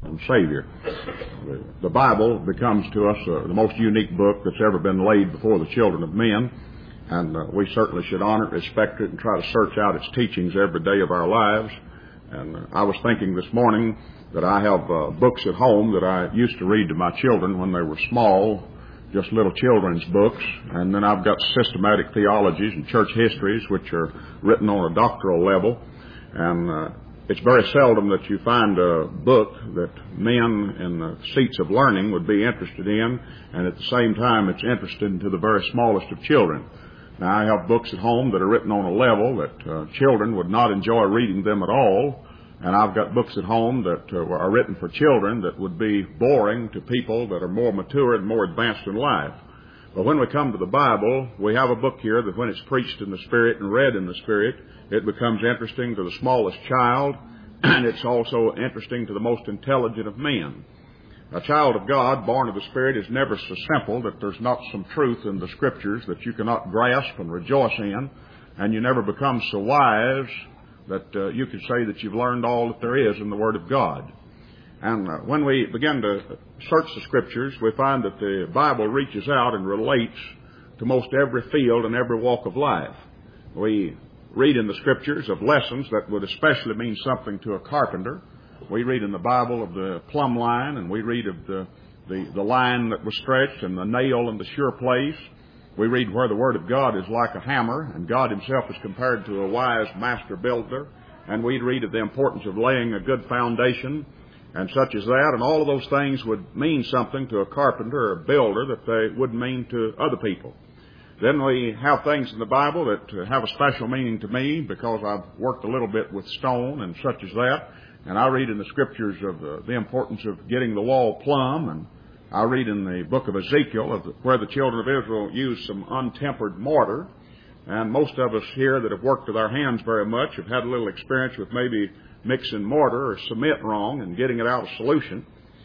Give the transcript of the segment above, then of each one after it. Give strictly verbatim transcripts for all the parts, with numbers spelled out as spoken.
and Savior. The Bible becomes to us uh, the most unique book that's ever been laid before the children of men, and uh, we certainly should honor it, respect it, and try to search out its teachings every day of our lives. And uh, I was thinking this morning that I have uh, books at home that I used to read to my children when they were small, just little children's books, and then I've got systematic theologies and church histories which are written on a doctoral level, and uh, it's very seldom that you find a book that men in the seats of learning would be interested in, and at the same time it's interesting to the very smallest of children. Now, I have books at home that are written on a level that uh, children would not enjoy reading them at all, and I've got books at home that uh, are written for children that would be boring to people that are more mature and more advanced in life. But when we come to the Bible, we have a book here that when it's preached in the Spirit and read in the Spirit, it becomes interesting to the smallest child, and it's also interesting to the most intelligent of men. A child of God, born of the Spirit, is never so simple that there's not some truth in the Scriptures that you cannot grasp and rejoice in, and you never become so wise that uh, you can say that you've learned all that there is in the Word of God. And uh, when we begin to search the Scriptures, we find that the Bible reaches out and relates to most every field and every walk of life. We read in the Scriptures of lessons that would especially mean something to a carpenter. We read in the Bible of the plumb line, and we read of the, the, the line that was stretched and the nail in the sure place. We read where the Word of God is like a hammer, and God Himself is compared to a wise master builder. And we read of the importance of laying a good foundation, and such as that. And all of those things would mean something to a carpenter or a builder that they wouldn't mean to other people. Then we have things in the Bible that have a special meaning to me because I've worked a little bit with stone and such as that. And I read in the Scriptures of the, the importance of getting the wall plumb, and I read in the book of Ezekiel of the, where the children of Israel used some untempered mortar. And most of us here that have worked with our hands very much have had a little experience with maybe mixing mortar or cement wrong and getting it out of solution.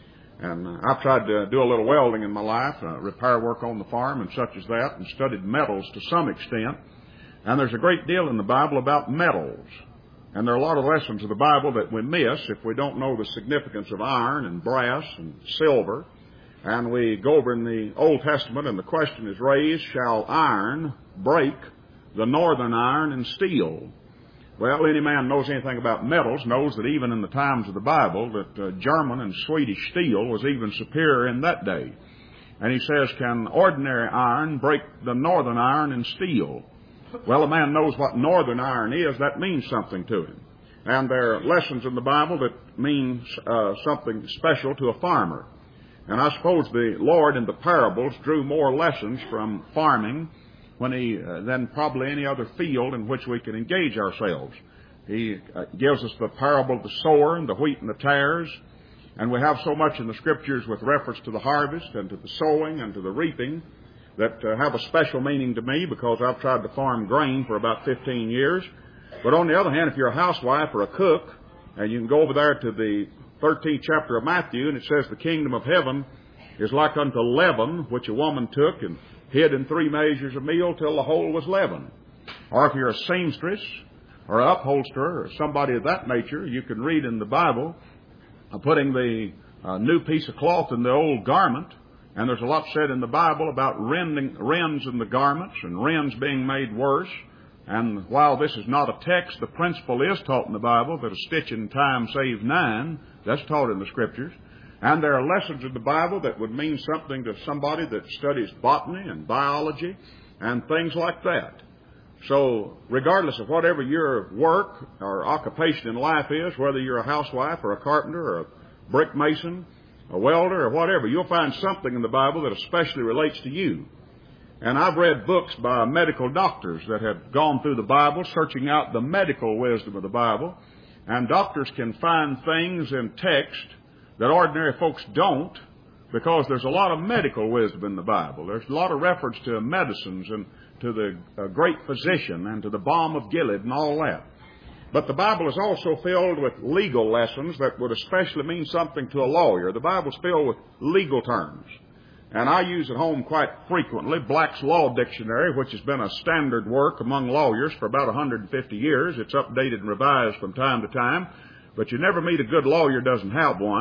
And uh, I've tried to do a little welding in my life, uh, repair work on the farm and such as that, and studied metals to some extent. And there's a great deal in the Bible about metals. And there are a lot of lessons of the Bible that we miss if we don't know the significance of iron and brass and silver. And we go over in the Old Testament, and the question is raised, shall iron break the northern iron and steel? Well, any man who knows anything about metals knows that even in the times of the Bible, that uh, German and Swedish steel was even superior in that day. And he says, can ordinary iron break the northern iron and steel? Well, a man knows what northern iron is. That means something to him. And there are lessons in the Bible that mean uh, something special to a farmer. And I suppose the Lord in the parables drew more lessons from farming when he, uh, than probably any other field in which we can engage ourselves. He uh, gives us the parable of the sower and the wheat and the tares. And we have so much in the Scriptures with reference to the harvest and to the sowing and to the reaping that uh, have a special meaning to me because I've tried to farm grain for about fifteen years. But on the other hand, if you're a housewife or a cook, and you can go over there to the thirteenth chapter of Matthew, and it says the kingdom of heaven is like unto leaven, which a woman took and hid in three measures of meal till the whole was leavened. Or if you're a seamstress or an upholsterer or somebody of that nature, you can read in the Bible uh, putting the uh, new piece of cloth in the old garment. And there's a lot said in the Bible about rending, rends in the garments and rends being made worse. And while this is not a text, the principle is taught in the Bible that a stitch in time saves nine. That's taught in the Scriptures. And there are lessons in the Bible that would mean something to somebody that studies botany and biology and things like that. So regardless of whatever your work or occupation in life is, whether you're a housewife or a carpenter or a brick mason, a welder or whatever, you'll find something in the Bible that especially relates to you. And I've read books by medical doctors that have gone through the Bible, searching out the medical wisdom of the Bible. And doctors can find things in text that ordinary folks don't, because there's a lot of medical wisdom in the Bible. There's a lot of reference to medicines and to the uh, great physician and to the balm of Gilead and all that. But the Bible is also filled with legal lessons that would especially mean something to a lawyer. The Bible's filled with legal terms. And I use at home quite frequently Black's Law Dictionary, which has been a standard work among lawyers for about one hundred fifty years. It's updated and revised from time to time. But you never meet a good lawyer who doesn't have one.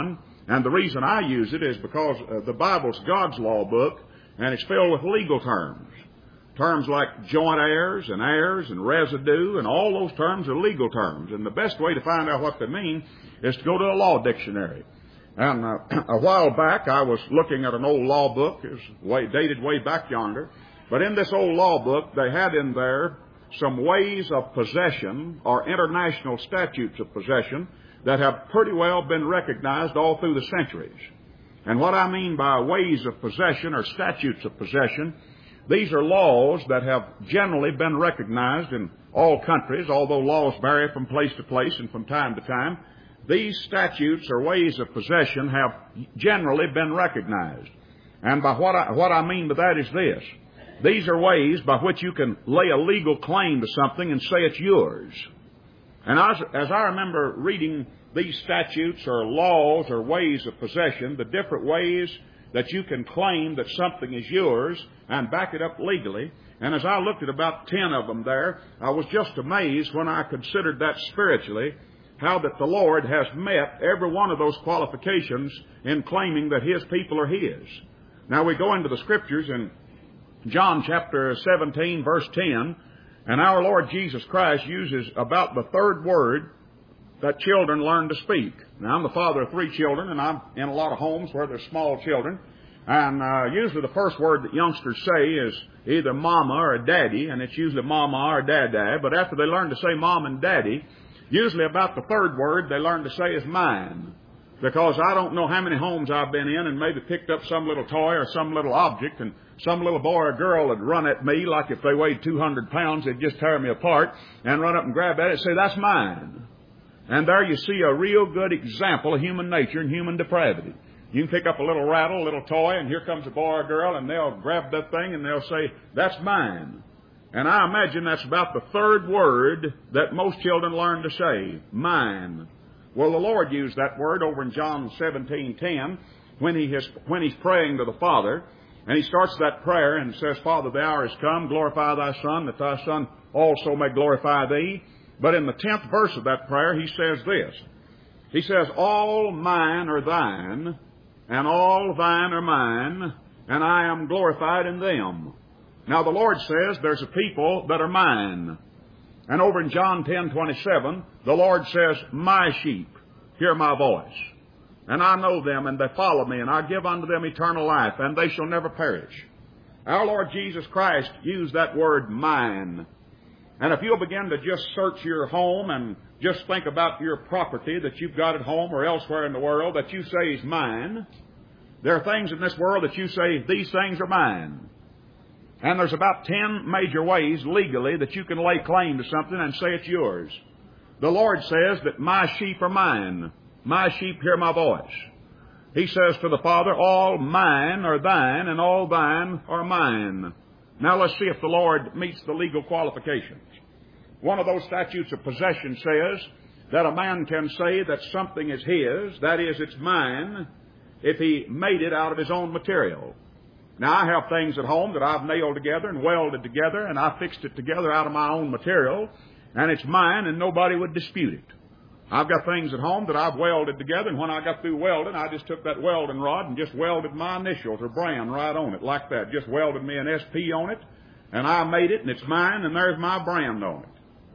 And the reason I use it is because uh, the Bible's God's law book, and it's filled with legal terms. Terms like joint heirs and heirs and residue, and all those terms are legal terms. And the best way to find out what they mean is to go to a law dictionary. And uh, a while back, I was looking at an old law book. It was way, dated way back yonder. But in this old law book, they had in there some ways of possession or international statutes of possession that have pretty well been recognized all through the centuries. And what I mean by ways of possession or statutes of possession, these are laws that have generally been recognized in all countries, although laws vary from place to place and from time to time. These statutes or ways of possession have generally been recognized. And by what I, what I mean by that is this. These are ways by which you can lay a legal claim to something and say it's yours. And as, as I remember reading these statutes or laws or ways of possession, the different ways that you can claim that something is yours and back it up legally, and as I looked at about ten of them there, I was just amazed when I considered that spiritually, how that the Lord has met every one of those qualifications in claiming that His people are His. Now we go into the Scriptures in John chapter seventeen, verse ten, and our Lord Jesus Christ uses about the third word that children learn to speak. Now, I'm the father of three children, and I'm in a lot of homes where there's small children. And uh, usually the first word that youngsters say is either mama or daddy, and it's usually mama or dada. But after they learn to say mom and daddy, usually about the third word they learn to say is mine. Because I don't know how many homes I've been in and maybe picked up some little toy or some little object, and some little boy or girl would run at me like if they weighed two hundred pounds, they'd just tear me apart, and run up and grab at it and say, that's mine. And there you see a real good example of human nature and human depravity. You can pick up a little rattle, a little toy, and here comes a boy or girl, and they'll grab that thing and they'll say, that's mine. And I imagine that's about the third word that most children learn to say, mine. Well, the Lord used that word over in John seventeen ten when he is, when he's praying to the Father, and he starts that prayer and says, Father, the hour has come, glorify thy Son, that thy Son also may glorify thee. But in the tenth verse of that prayer, he says this. He says, all mine are thine, and all thine are mine, and I am glorified in them. Now the Lord says there's a people that are mine. And over in John ten twenty-seven, the Lord says, my sheep hear my voice. And I know them, and they follow me, and I give unto them eternal life, and they shall never perish. Our Lord Jesus Christ used that word mine. And if you'll begin to just search your home and just think about your property that you've got at home or elsewhere in the world that you say is mine, there are things in this world that you say, these things are mine. And there's about ten major ways legally that you can lay claim to something and say it's yours. The Lord says that my sheep are mine. My sheep hear my voice. He says to the Father, all mine are thine, and all thine are mine. Now let's see if the Lord meets the legal qualifications. One of those statutes of possession says that a man can say that something is his, that is, it's mine, if he made it out of his own material. Now, I have things at home that I've nailed together and welded together, and I fixed it together out of my own material, and it's mine, and nobody would dispute it. I've got things at home that I've welded together, and when I got through welding, I just took that welding rod and just welded my initials or brand right on it, like that. Just welded me an S P on it, and I made it, and it's mine, and there's my brand on it.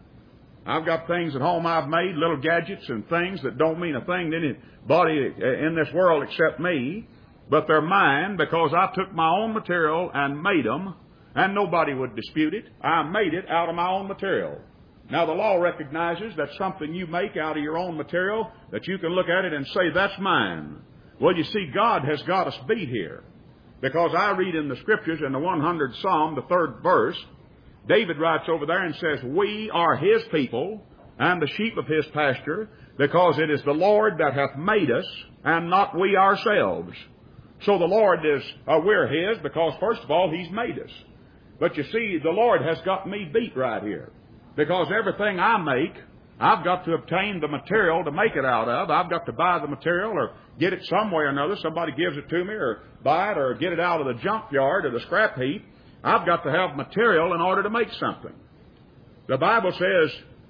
I've got things at home I've made, little gadgets and things that don't mean a thing to anybody in this world except me, but they're mine because I took my own material and made them, and nobody would dispute it. I made it out of my own material. Now, the law recognizes that something you make out of your own material, that you can look at it and say, that's mine. Well, you see, God has got us beat here. Because I read in the Scriptures, in the one hundredth Psalm, the third verse, David writes over there and says, we are His people and the sheep of His pasture, because it is the Lord that hath made us, and not we ourselves. So the Lord is, uh, we're His, because first of all, He's made us. But you see, the Lord has got me beat right here. Because everything I make, I've got to obtain the material to make it out of. I've got to buy the material or get it some way or another. Somebody gives it to me, or buy it, or get it out of the junkyard or the scrap heap. I've got to have material in order to make something. The Bible says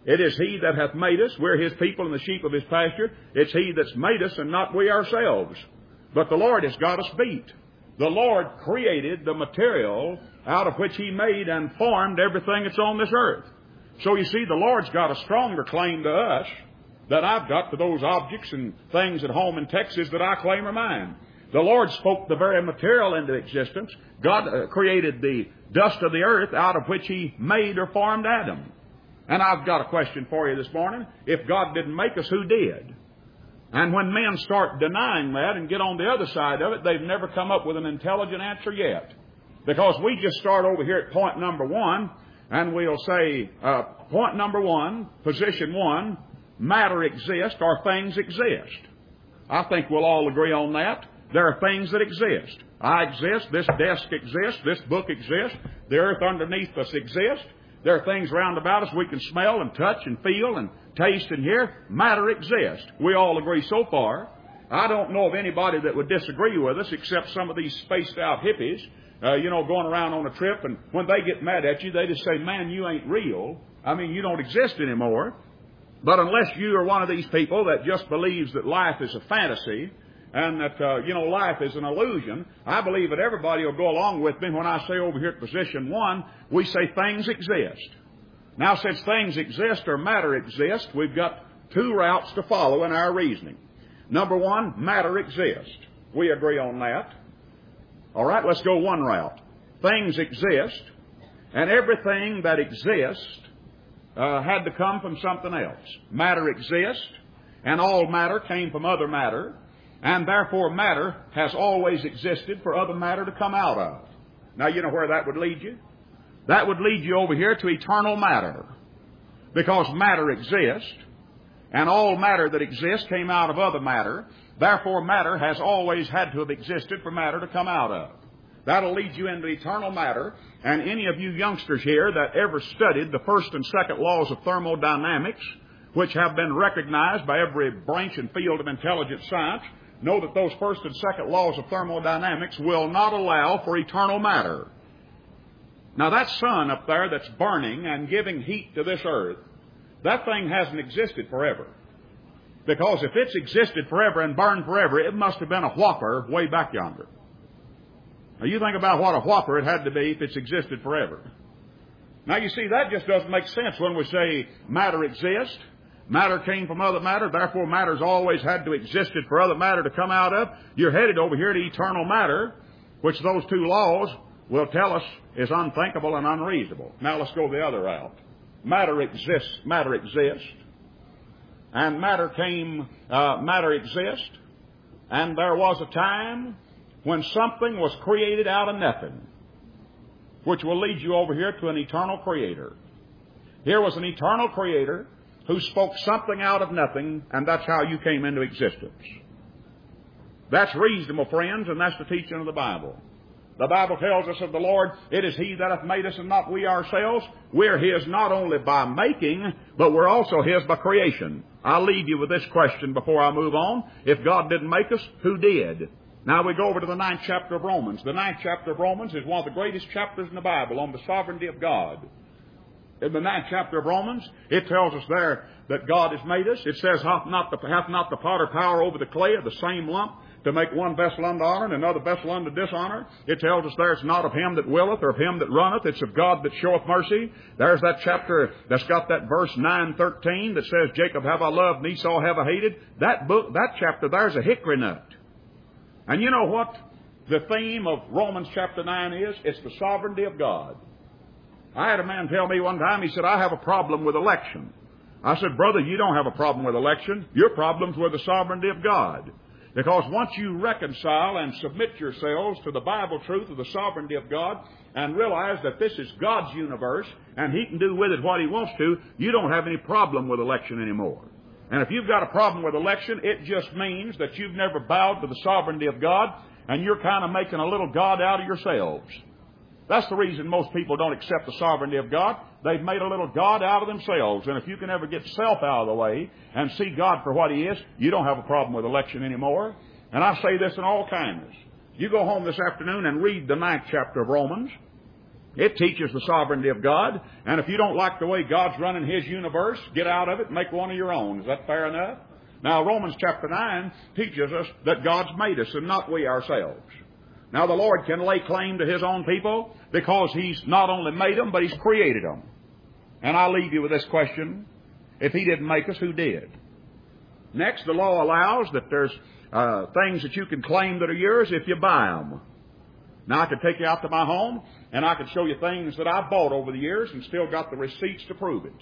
It is He that hath made us. We're His people and the sheep of His pasture. It's He that's made us and not we ourselves. But the Lord has got us beat. The Lord created the material out of which He made and formed everything that's on this earth. So you see, the Lord's got a stronger claim to us than I've got to those objects and things at home in Texas that I claim are mine. The Lord spoke the very material into existence. God uh, created the dust of the earth out of which He made or formed Adam. And I've got a question for you this morning. If God didn't make us, who did? And when men start denying that and get on the other side of it, they've never come up with an intelligent answer yet. Because we just start over here at point number one, and we'll say, uh, point number one, position one, matter exists or things exist. I think we'll all agree on that. There are things that exist. I exist, this desk exists, this book exists, the earth underneath us exists. There are things round about us we can smell and touch and feel and taste and hear. Matter exists. We all agree so far. I don't know of anybody that would disagree with us except some of these spaced out hippies, uh, you know, going around on a trip, and when they get mad at you, they just say, man, you ain't real. I mean, you don't exist anymore. But unless you are one of these people that just believes that life is a fantasy and that, uh, you know, life is an illusion, I believe that everybody will go along with me when I say over here at position one, we say things exist. Now, since things exist or matter exists, we've got two routes to follow in our reasoning. Number one, matter exists. We agree on that. All right, let's go one route. Things exist, and everything that exists uh, had to come from something else. Matter exists, and all matter came from other matter, and therefore matter has always existed for other matter to come out of. Now, you know where that would lead you? That would lead you over here to eternal matter. Because matter exists, and all matter that exists came out of other matter. Therefore, matter has always had to have existed for matter to come out of. That'll lead you into eternal matter. And any of you youngsters here that ever studied the first and second laws of thermodynamics, which have been recognized by every branch and field of intelligent science, know that those first and second laws of thermodynamics will not allow for eternal matter. Now, that sun up there that's burning and giving heat to this earth, that thing hasn't existed forever. Because if it's existed forever and burned forever, it must have been a whopper way back yonder. Now, you think about what a whopper it had to be if it's existed forever. Now, you see, that just doesn't make sense when we say matter exists. Matter came from other matter, therefore matter's always had to existed for other matter to come out of. You're headed over here to eternal matter, which those two laws will tell us is unthinkable and unreasonable. Now let's go the other route. Matter exists, matter exists, and matter came, uh, matter exists, and there was a time when something was created out of nothing, which will lead you over here to an eternal creator. Here was an eternal creator who spoke something out of nothing, and that's how you came into existence. That's reasonable, friends, and that's the teaching of the Bible. The Bible tells us of the Lord, it is He that hath made us and not we ourselves. We're His not only by making, but we're also His by creation. I'll leave you with this question before I move on. If God didn't make us, who did? Now we go over to the ninth chapter of Romans. The ninth chapter of Romans is one of the greatest chapters in the Bible on the sovereignty of God. In the ninth chapter of Romans, it tells us there that God has made us. It says, hath not the, hath not the potter power over the clay of the same lump to make one vessel unto honor and another vessel unto dishonor? It tells us there it's not of him that willeth or of him that runneth. It's of God that showeth mercy. There's that chapter that's got that verse nine thirteen that says, Jacob have I loved and Esau have I hated. That book, that chapter there's a hickory nut. And you know what the theme of Romans chapter nine is? It's the sovereignty of God. I had a man tell me one time, he said, I have a problem with election. I said, brother, you don't have a problem with election. Your problem's with the sovereignty of God. Because once you reconcile and submit yourselves to the Bible truth of the sovereignty of God and realize that this is God's universe and He can do with it what He wants to, you don't have any problem with election anymore. And if you've got a problem with election, it just means that you've never bowed to the sovereignty of God and you're kind of making a little God out of yourselves. That's the reason most people don't accept the sovereignty of God. They've made a little God out of themselves. And if you can ever get self out of the way and see God for what He is, you don't have a problem with election anymore. And I say this in all kindness. You go home this afternoon and read the ninth chapter of Romans. It teaches the sovereignty of God. And if you don't like the way God's running His universe, get out of it and make one of your own. Is that fair enough? Now, Romans chapter nine teaches us that God's made us and not we ourselves. Now, the Lord can lay claim to His own people because He's not only made them, but He's created them. And I'll leave you with this question. If He didn't make us, who did? Next, the law allows that there's uh, things that you can claim that are yours if you buy them. Now, I could take you out to my home, and I could show you things that I bought over the years and still got the receipts to prove it.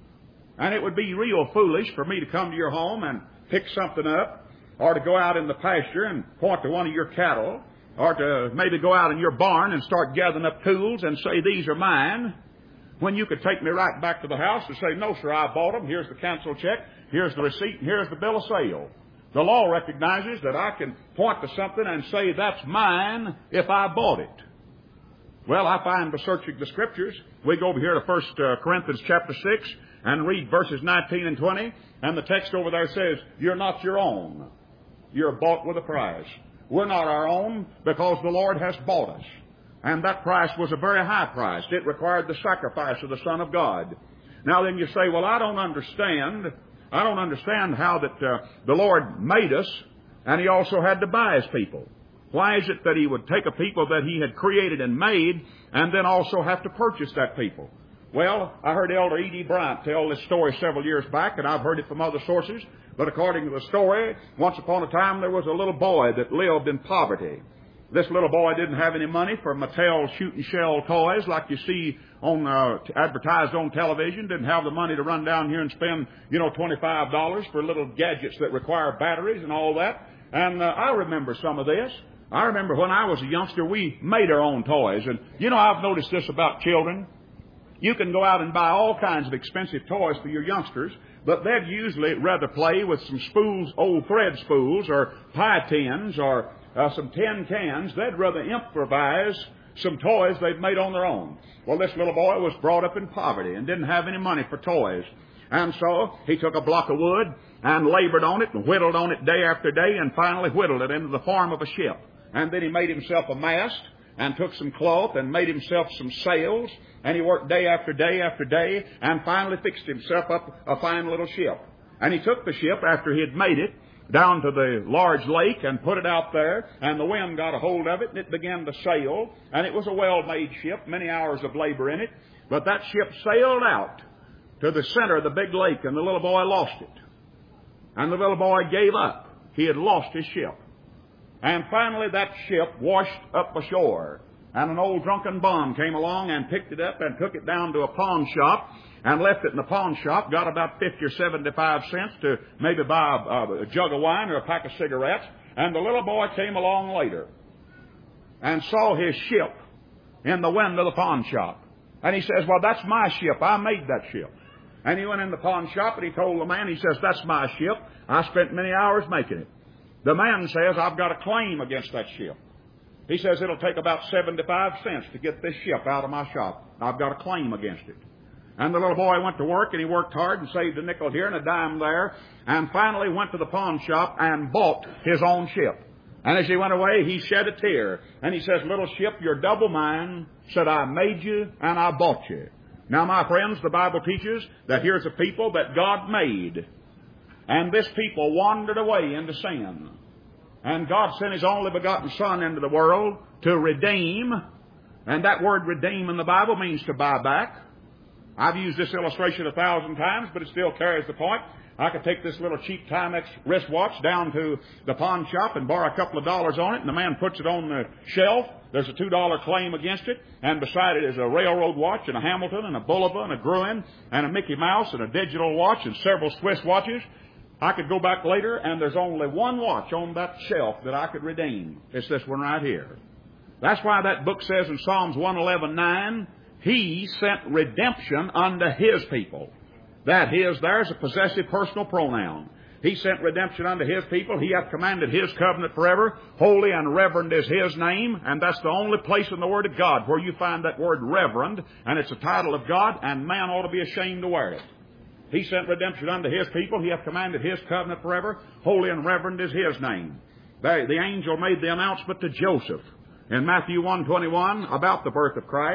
And it would be real foolish for me to come to your home and pick something up, or to go out in the pasture and point to one of your cattle, or to maybe go out in your barn and start gathering up tools and say, these are mine, when you could take me right back to the house and say, no, sir, I bought them. Here's the cancel check. Here's the receipt. And here's the bill of sale. The law recognizes that I can point to something and say, that's mine if I bought it. Well, I find by searching the Scriptures, we go over here to First Corinthians chapter six and read verses nineteen and twenty, and the text over there says, you're not your own. You're bought with a price. We're not our own because the Lord has bought us. And that price was a very high price. It required the sacrifice of the Son of God. Now then you say, well, I don't understand. I don't understand how that uh, the Lord made us and He also had to buy His people. Why is it that He would take a people that He had created and made and then also have to purchase that people? Well, I heard Elder E D Bryant tell this story several years back, and I've heard it from other sources. But according to the story, once upon a time there was a little boy that lived in poverty. This little boy didn't have any money for Mattel shooting shell toys like you see on uh, advertised on television. Didn't have the money to run down here and spend, you know, twenty-five dollars for little gadgets that require batteries and all that. And uh, I remember some of this. I remember when I was a youngster, we made our own toys. And, you know, I've noticed this about children. You can go out and buy all kinds of expensive toys for your youngsters, but they'd usually rather play with some spools, old thread spools, or pie tins, or uh, some tin cans. They'd rather improvise some toys they've made on their own. Well, this little boy was brought up in poverty and didn't have any money for toys. And so he took a block of wood and labored on it and whittled on it day after day and finally whittled it into the form of a ship. And then he made himself a mast and took some cloth and made himself some sails, and he worked day after day after day and finally fixed himself up a fine little ship. And he took the ship after he had made it down to the large lake and put it out there, and the wind got a hold of it and it began to sail, and it was a well-made ship, many hours of labor in it, but that ship sailed out to the center of the big lake, and the little boy lost it. And the little boy gave up. He had lost his ship. And finally that ship washed up ashore. And an old drunken bum came along and picked it up and took it down to a pawn shop and left it in the pawn shop, got about fifty or seventy-five cents to maybe buy a, a jug of wine or a pack of cigarettes. And the little boy came along later and saw his ship in the window of the pawn shop. And he says, well, that's my ship. I made that ship. And he went in the pawn shop and he told the man, he says, that's my ship. I spent many hours making it. The man says, I've got a claim against that ship. He says, it'll take about seventy-five cents to get this ship out of my shop. I've got a claim against it. And the little boy went to work, and he worked hard and saved a nickel here and a dime there, and finally went to the pawn shop and bought his own ship. And as he went away, he shed a tear. And he says, little ship, you're double mine. Said, I made you and I bought you. Now, my friends, the Bible teaches that here's a people that God made. And this people wandered away into sin. And God sent His only begotten Son into the world to redeem. And that word redeem in the Bible means to buy back. I've used this illustration a thousand times, but it still carries the point. I could take this little cheap Timex wristwatch down to the pawn shop and borrow a couple of dollars on it, and the man puts it on the shelf. There's a two dollar claim against it, and beside it is a railroad watch and a Hamilton and a Bulova and a Gruen and a Mickey Mouse and a digital watch and several Swiss watches. I could go back later, and there's only one watch on that shelf that I could redeem. It's this one right here. That's why that book says in Psalms one eleven nine, He sent redemption unto His people. That His there is a possessive personal pronoun. He sent redemption unto His people. He hath commanded His covenant forever. Holy and reverend is His name. And that's the only place in the Word of God where you find that word reverend. And it's a title of God, and man ought to be ashamed to wear it. He sent redemption unto His people. He hath commanded His covenant forever. Holy and reverend is His name. The, the angel made the announcement to Joseph in Matthew one twenty-one about the birth of Christ.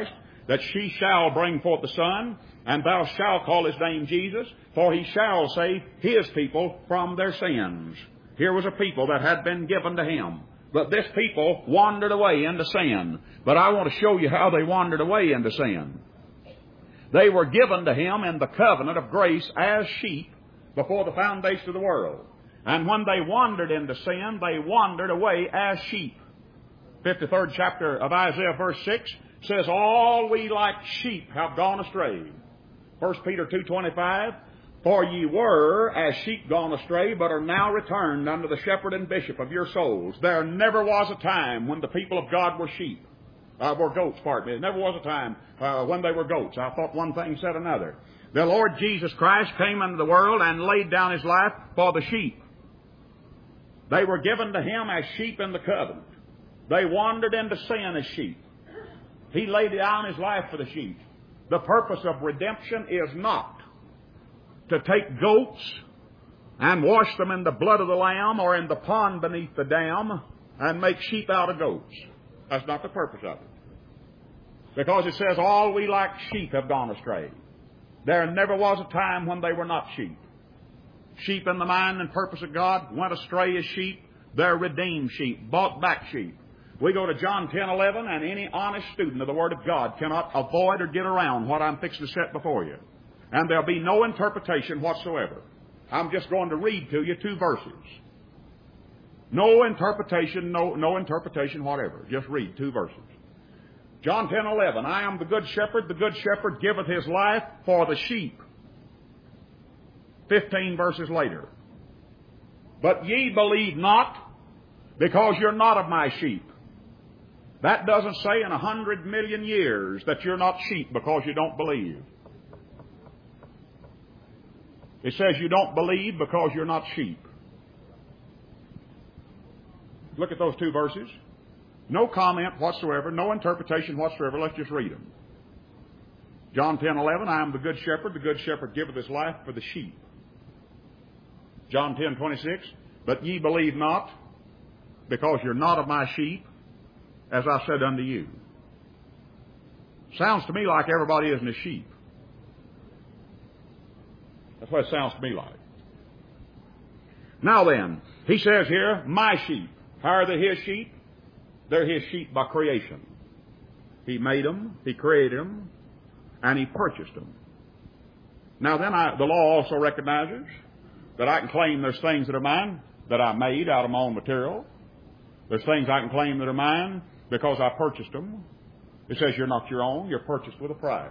that she shall bring forth the Son, and thou shalt call his name Jesus, for he shall save his people from their sins. Here was a people that had been given to him. But this people wandered away into sin. But I want to show you how they wandered away into sin. They were given to him in the covenant of grace as sheep before the foundation of the world. And when they wandered into sin, they wandered away as sheep. fifty-third chapter of Isaiah, verse six, says, all we like sheep have gone astray. First Peter two twenty-five, for ye were as sheep gone astray, but are now returned unto the shepherd and bishop of your souls. There never was a time when the people of God were sheep. Uh, were goats, pardon me. There never was a time uh, when they were goats. I thought one thing said another. The Lord Jesus Christ came into the world and laid down his life for the sheep. They were given to him as sheep in the covenant. They wandered into sin as sheep. He laid down his life for the sheep. The purpose of redemption is not to take goats and wash them in the blood of the Lamb or in the pond beneath the dam and make sheep out of goats. That's not the purpose of it. Because it says, all we like sheep have gone astray. There never was a time when they were not sheep. Sheep in the mind and purpose of God went astray as sheep. They're redeemed sheep, bought back sheep. We go to John ten eleven, and any honest student of the Word of God cannot avoid or get around what I'm fixing to set before you. And there'll be no interpretation whatsoever. I'm just going to read to you two verses. No interpretation, no, no interpretation whatever. Just read two verses. John ten eleven, I am the good shepherd. The good shepherd giveth his life for the sheep. Fifteen verses later. But ye believe not, because you're not of my sheep. That doesn't say in a hundred million years that you're not sheep because you don't believe. It says you don't believe because you're not sheep. Look at those two verses. No comment whatsoever, no interpretation whatsoever. Let's just read them. John ten eleven, I am the good shepherd. The good shepherd giveth his life for the sheep. John ten twenty-six, but ye believe not, because you're not of my sheep, as I said unto you. Sounds to me like everybody isn't a sheep. That's what it sounds to me like. Now then, he says here, my sheep. How are they his sheep? They're his sheep by creation. He made them, he created them, and he purchased them. Now then, I, the law also recognizes that I can claim there's things that are mine that I made out of my own material. There's things I can claim that are mine because I purchased them. It says you're not your own, you're purchased with a price.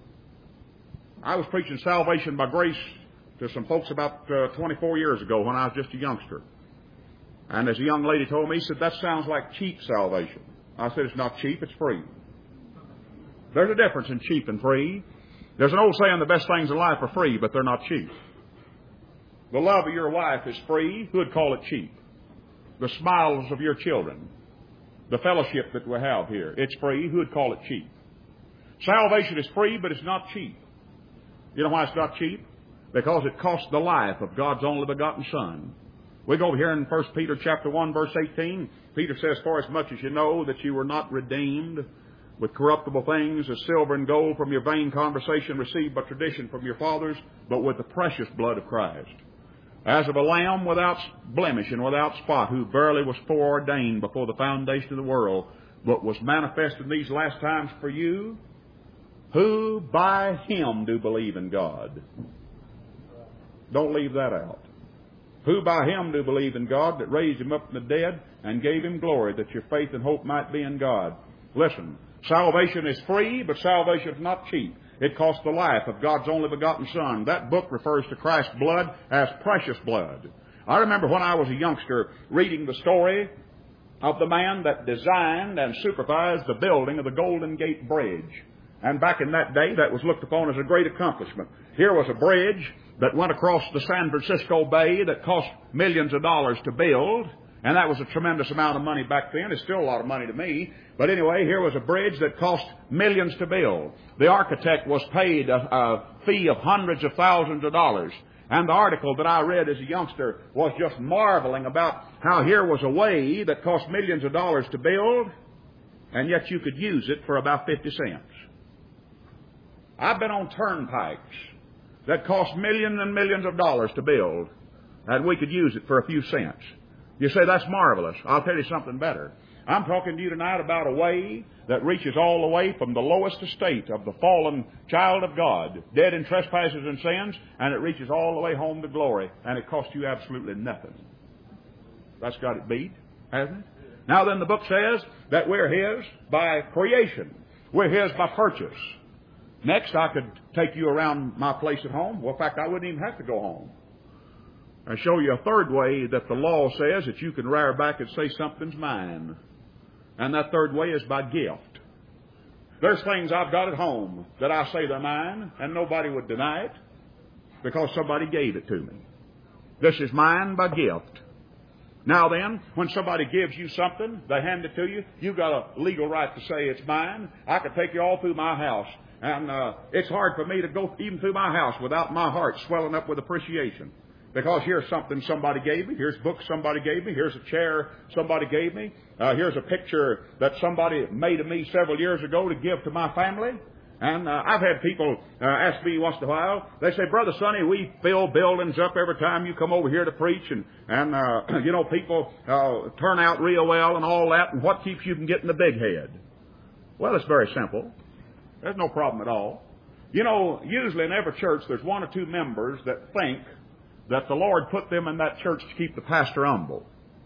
I was preaching salvation by grace to some folks about uh, twenty-four years ago when I was just a youngster. And as a young lady told me, she said, that sounds like cheap salvation. I said, it's not cheap, it's free. There's a difference in cheap and free. There's an old saying, the best things in life are free, but they're not cheap. The love of your wife is free. Who would call it cheap? The smiles of your children, the fellowship that we have here, it's free. Who would call it cheap? Salvation is free, but it's not cheap. You know why it's not cheap? Because it costs the life of God's only begotten Son. We go over here in First Peter chapter one, verse eighteen. Peter says, for as much as you know that you were not redeemed with corruptible things as silver and gold from your vain conversation received by tradition from your fathers, but with the precious blood of Christ, as of a lamb without blemish and without spot, who verily was foreordained before the foundation of the world, but was manifest in these last times for you, who by him do believe in God. Don't leave that out. Who by him do believe in God, that raised him up from the dead and gave him glory, that your faith and hope might be in God. Listen, salvation is free, but salvation is not cheap. It costs the life of God's only begotten Son. That book refers to Christ's blood as precious blood. I remember when I was a youngster reading the story of the man that designed and supervised the building of the Golden Gate Bridge. And back in that day, that was looked upon as a great accomplishment. Here was a bridge that went across the San Francisco Bay that cost millions of dollars to build. And that was a tremendous amount of money back then. It's still a lot of money to me. But anyway, here was a bridge that cost millions to build. The architect was paid a, a fee of hundreds of thousands of dollars. And the article that I read as a youngster was just marveling about how here was a way that cost millions of dollars to build, and yet you could use it for about fifty cents. I've been on turnpikes that cost millions and millions of dollars to build, and we could use it for a few cents. You say, that's marvelous. I'll tell you something better. I'm talking to you tonight about a way that reaches all the way from the lowest estate of the fallen child of God, dead in trespasses and sins, and it reaches all the way home to glory, and it costs you absolutely nothing. That's got it beat, hasn't it? Now then, the book says that we're His by creation. We're His by purchase. Next, I could take you around my place at home. Well, in fact, I wouldn't even have to go home. I show you a third way that the law says that you can rear back and say something's mine. And that third way is by gift. There's things I've got at home that I say they're mine, and nobody would deny it because somebody gave it to me. This is mine by gift. Now then, when somebody gives you something, they hand it to you, you've got a legal right to say it's mine. I could take you all through my house, and uh, it's hard for me to go even through my house without my heart swelling up with appreciation. Because here's something somebody gave me. Here's books somebody gave me. Here's a chair somebody gave me. Uh, here's a picture that somebody made of me several years ago to give to my family. And uh, I've had people uh, ask me once in a while, they say, Brother Sonny, we fill buildings up every time you come over here to preach. And, and uh, you know, people uh, turn out real well and all that. And what keeps you from getting the big head? Well, it's very simple. There's no problem at all. You know, usually in every church there's one or two members that think that the Lord put them in that church to keep the pastor humble.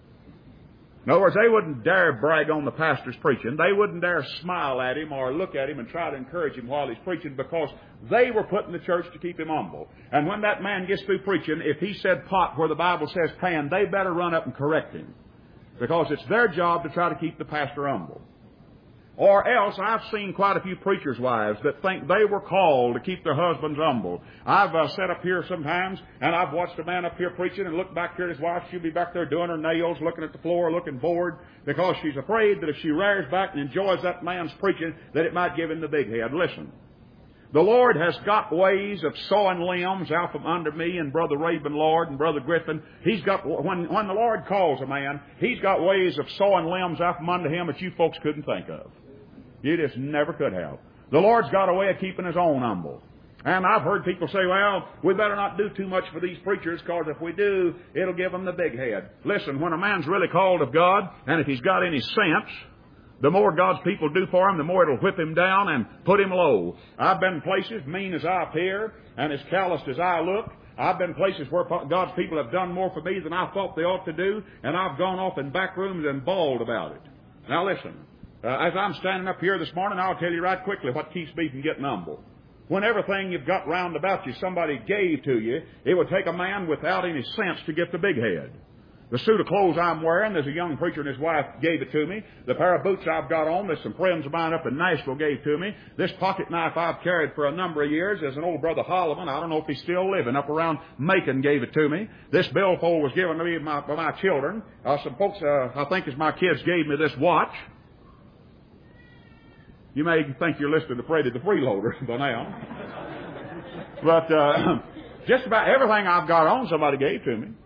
In other words, they wouldn't dare brag on the pastor's preaching. They wouldn't dare smile at him or look at him and try to encourage him while he's preaching because they were put in the church to keep him humble. And when that man gets through preaching, if he said pot where the Bible says pan, they better run up and correct him because it's their job to try to keep the pastor humble. Or else, I've seen quite a few preachers' wives that think they were called to keep their husbands humble. I've uh, sat up here sometimes, and I've watched a man up here preaching and looked back here at his wife. She'll be back there doing her nails, looking at the floor, looking bored, because she's afraid that if she rears back and enjoys that man's preaching, that it might give him the big head. Listen, the Lord has got ways of sawing limbs out from under me and Brother Raven Lord and Brother Griffin. He's got, when, when the Lord calls a man, He's got ways of sawing limbs out from under him that you folks couldn't think of. You just never could have. The Lord's got a way of keeping His own humble. And I've heard people say, well, we better not do too much for these preachers because if we do, it'll give them the big head. Listen, when a man's really called of God, and if he's got any sense, the more God's people do for him, the more it'll whip him down and put him low. I've been places mean as I appear and as calloused as I look. I've been places where God's people have done more for me than I thought they ought to do, and I've gone off in back rooms and bawled about it. Now listen. Uh, as I'm standing up here this morning, I'll tell you right quickly what keeps me from getting humble. When everything you've got round about you somebody gave to you, it would take a man without any sense to get the big head. The suit of clothes I'm wearing, there's a young preacher and his wife gave it to me. The pair of boots I've got on, there's some friends of mine up in Nashville gave to me. This pocket knife I've carried for a number of years, there's an old brother Holloman, I don't know if he's still living, up around Macon gave it to me. This billfold was given to me by my, by my children. Uh, some folks, uh, I think as my kids gave me this watch. You may think you're listening to Freddie the Freeloader by now. But uh, just about everything I've got on, somebody gave to me.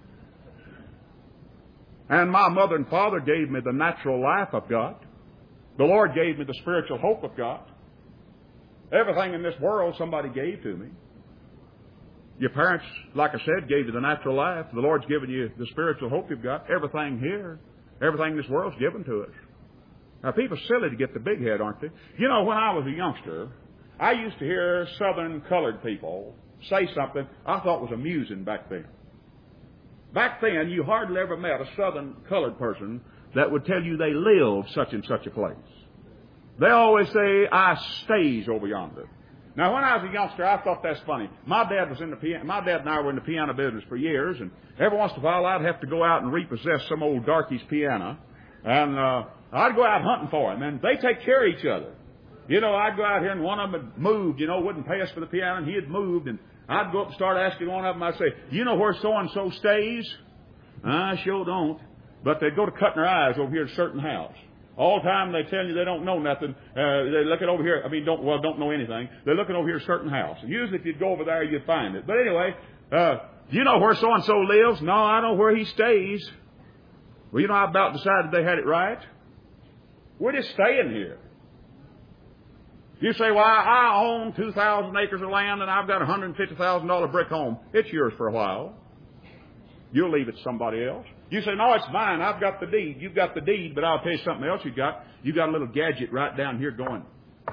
And my mother and father gave me the natural life I've got. The Lord gave me the spiritual hope I've got. Everything in this world somebody gave to me. Your parents, like I said, gave you the natural life. The Lord's given you the spiritual hope you've got. Everything here, everything in this world's given to us. Now, people are silly to get the big head, aren't they? You know, when I was a youngster, I used to hear Southern colored people say something I thought was amusing back then. Back then, you hardly ever met a Southern colored person that would tell you they lived such and such a place. They always say, I stays over yonder. Now, when I was a youngster, I thought that's funny. My dad was in the piano, my dad and I were in the piano business for years, and every once in a while I'd have to go out and repossess some old darky's piano, and uh, I'd go out hunting for him, and they take care of each other. You know, I'd go out here, and one of them had moved, you know, wouldn't pay us for the piano, and he had moved, and I'd go up and start asking one of them, I'd say, you know where so-and-so stays? I sure don't. But they'd go to cutting their eyes over here at a certain house. All the time they tell you they don't know nothing. Uh, they're looking over here, I mean, don't, well, don't know anything. They're looking over here at a certain house. And usually if you'd go over there, you'd find it. But anyway, uh, you know where so-and-so lives? No, I know where he stays. Well, you know, I about decided they had it right. We're just staying here. You say, well, I own two thousand acres of land and I've got a one hundred fifty thousand dollar brick home. It's yours for a while. You'll leave it to somebody else. You say, no, it's mine. I've got the deed. You've got the deed, but I'll tell you something else you got. You got a little gadget right down here going.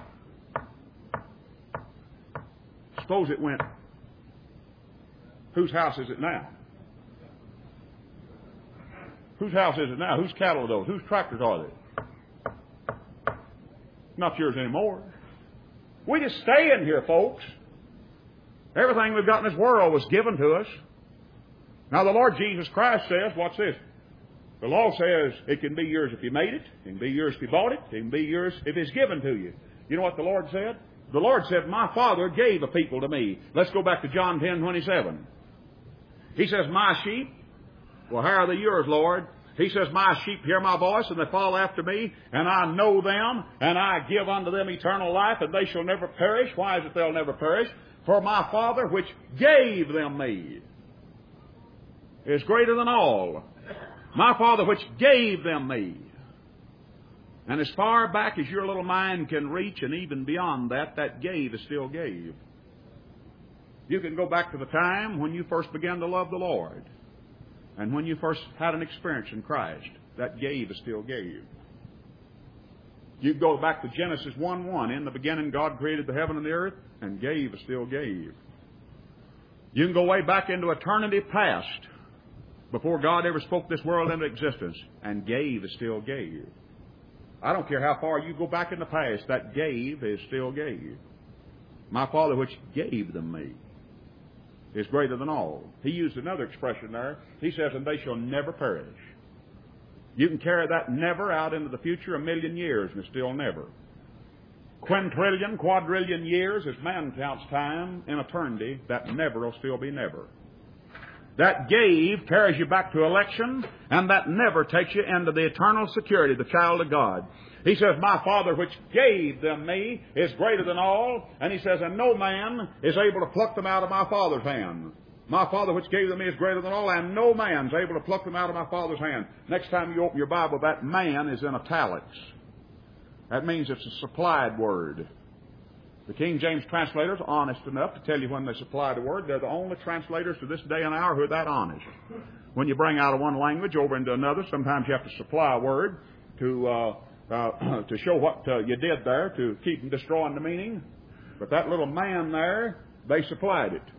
Suppose it went. Whose house is it now? Whose house is it now? Whose cattle are those? Whose tractors are they? Not yours anymore. We just stay in here, folks. Everything we've got in this world was given to us. Now, the Lord Jesus Christ says, what's this? The law says it can be yours if you made it. It can be yours if you bought it. It can be yours if it's given to you. You know what the Lord said? The Lord said, my Father gave a people to me. Let's go back to John ten twenty-seven. He says, my sheep, well, how are they yours, Lord? He says, my sheep hear my voice, and they follow after me, and I know them, and I give unto them eternal life, and they shall never perish. Why is it they'll never perish? For my Father, which gave them me, is greater than all. My Father, which gave them me. And as far back as your little mind can reach, and even beyond that, that gave is still gave. You can go back to the time when you first began to love the Lord. And when you first had an experience in Christ, that gave is still gave. You go back to Genesis one one. In the beginning, God created the heaven and the earth, and gave is still gave. You can go way back into eternity past, before God ever spoke this world into existence, and gave is still gave. I don't care how far you go back in the past, that gave is still gave. My Father which gave them me is greater than all. He used another expression there. He says, and they shall never perish. You can carry that never out into the future a million years, and it's still never. Quintillion, quadrillion years, as man counts time in eternity, that never will still be never. That gave carries you back to election, and that never takes you into the eternal security, the child of God. He says, my Father which gave them me is greater than all. And he says, and no man is able to pluck them out of my Father's hand. My Father which gave them me is greater than all, and no man's able to pluck them out of my Father's hand. Next time you open your Bible, that man is in italics. That means it's a supplied word. The King James translators are honest enough to tell you when they supply the word. They're the only translators to this day and hour who are that honest. When you bring out of one language over into another, sometimes you have to supply a word to uh, uh, to show what uh, you did there, to keep from destroying the meaning. But that little man there, they supplied it.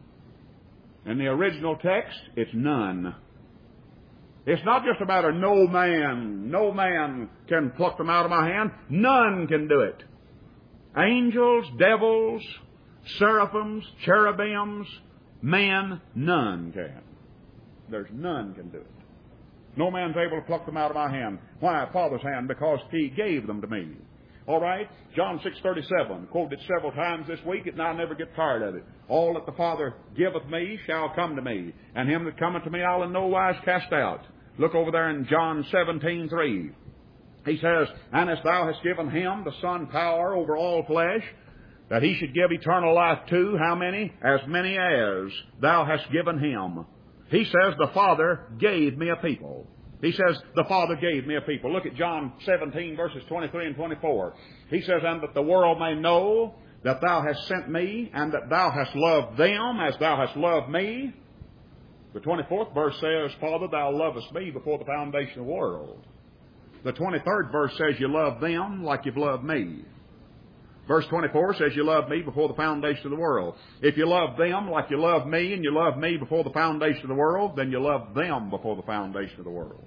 In the original text, it's none. It's not just a matter of no man. No man can pluck them out of my hand. None can do it. Angels, devils, seraphims, cherubims, men, none can. There's none can do it. No man's able to pluck them out of my hand. Why? Father's hand, because he gave them to me. All right? John six thirty-seven, quoted several times this week, and I never get tired of it. All that the Father giveth me shall come to me, and him that cometh to me I'll in no wise cast out. Look over there in John seventeen three. He says, and as thou hast given him, the Son, power over all flesh, that he should give eternal life to, how many? As many as thou hast given him. He says, the Father gave me a people. He says, the Father gave me a people. Look at John seventeen, verses twenty-three and twenty-four. He says, and that the world may know that thou hast sent me, and that thou hast loved them as thou hast loved me. The twenty-fourth verse says, Father, thou lovest me before the foundation of the world. The twenty-third verse says you love them like you've loved me. Verse twenty-four says you love me before the foundation of the world. If you love them like you love me, and you love me before the foundation of the world, then you love them before the foundation of the world.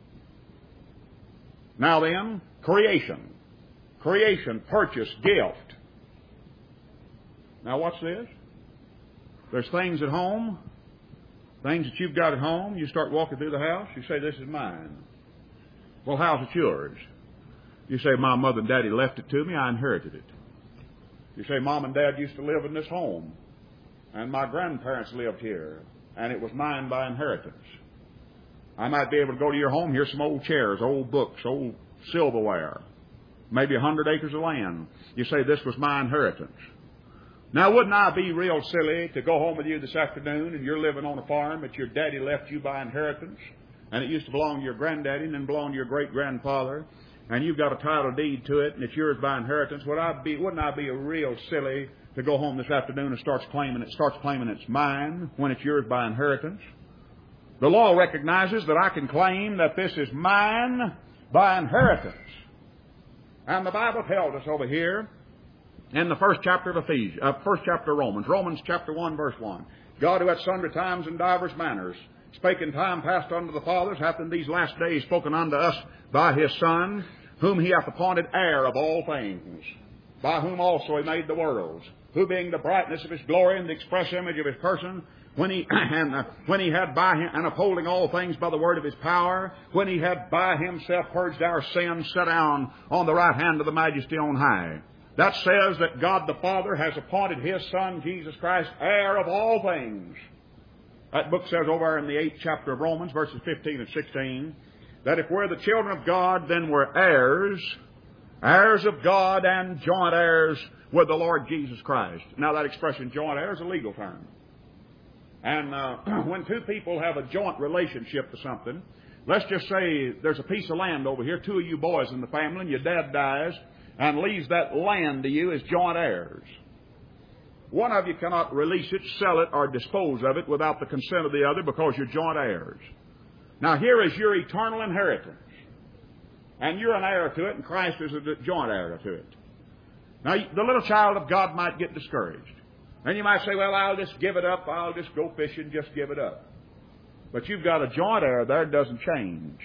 Now then, creation. Creation, purchase, gift. Now what's this? There's things at home, things that you've got at home. You start walking through the house, you say, this is mine. Well, how's it yours? You say, my mother and daddy left it to me, I inherited it. You say, Mom and Dad used to live in this home, and my grandparents lived here, and it was mine by inheritance. I might be able to go to your home, here's some old chairs, old books, old silverware, maybe a hundred acres of land. You say, this was my inheritance. Now, wouldn't I be real silly to go home with you this afternoon, and you're living on a farm that your daddy left you by inheritance, and it used to belong to your granddaddy and then belong to your great-grandfather, and you've got a title deed to it, and it's yours by inheritance, would I be, wouldn't I be real silly to go home this afternoon and starts claiming it, starts claiming it's mine when it's yours by inheritance? The law recognizes that I can claim that this is mine by inheritance. And the Bible tells us over here in the first chapter of Ephesians, uh, first chapter of Romans, Romans chapter one, verse one, God, who at sundry times and divers manners spake in time past unto the fathers, hath in these last days spoken unto us by His Son, whom He hath appointed heir of all things, by whom also He made the worlds, who being the brightness of His glory and the express image of His person, when He and uh, when He had by Him, and upholding all things by the word of His power, when He had by Himself purged our sins, sat down on the right hand of the Majesty on high. That says that God the Father has appointed His Son, Jesus Christ, heir of all things. That book says over in the eighth chapter of Romans, verses fifteen and sixteen, that if we're the children of God, then we're heirs, heirs of God and joint heirs with the Lord Jesus Christ. Now that expression, joint heir, is a legal term. And uh, when two people have a joint relationship to something, let's just say there's a piece of land over here, two of you boys in the family, and your dad dies and leaves that land to you as joint heirs. One of you cannot release it, sell it, or dispose of it without the consent of the other because you're joint heirs. Now here is your eternal inheritance. And you're an heir to it, and Christ is a joint heir to it. Now, the little child of God might get discouraged. And you might say, well, I'll just give it up. I'll just go fishing, just give it up. But you've got a joint heir there. It doesn't change.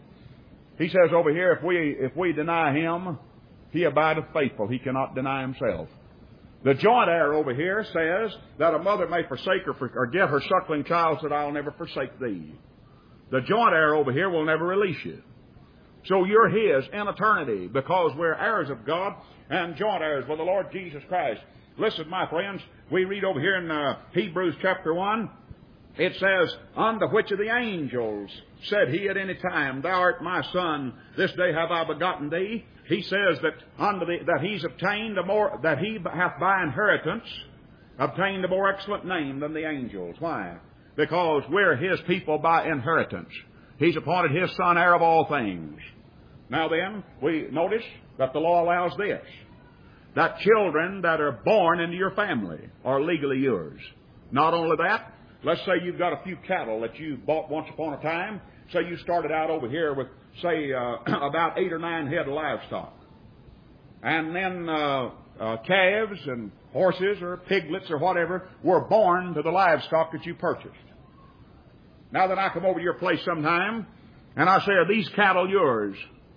He says over here, if we, if we deny Him, He abideth faithful. He cannot deny Himself. The joint heir over here says that a mother may forsake her or get her suckling child, said, I'll never forsake thee. The joint heir over here will never release you. So you're His in eternity because we're heirs of God and joint heirs with the Lord Jesus Christ. Listen, my friends, we read over here in uh, Hebrews chapter one, it says, unto which of the angels said He at any time, Thou art my Son, this day have I begotten thee. He says that unto the, that He's obtained a more, that He hath by inheritance obtained a more excellent name than the angels. Why? Because we're His people by inheritance. He's appointed His Son heir of all things. Now then, we notice that the law allows this, that children that are born into your family are legally yours. Not only that, let's say you've got a few cattle that you bought once upon a time. Say you started out over here with, say, uh, about eight or nine head of livestock. And then uh, uh, calves and horses or piglets or whatever were born to the livestock that you purchased. Now that I come over to your place sometime, and I say, are these cattle yours?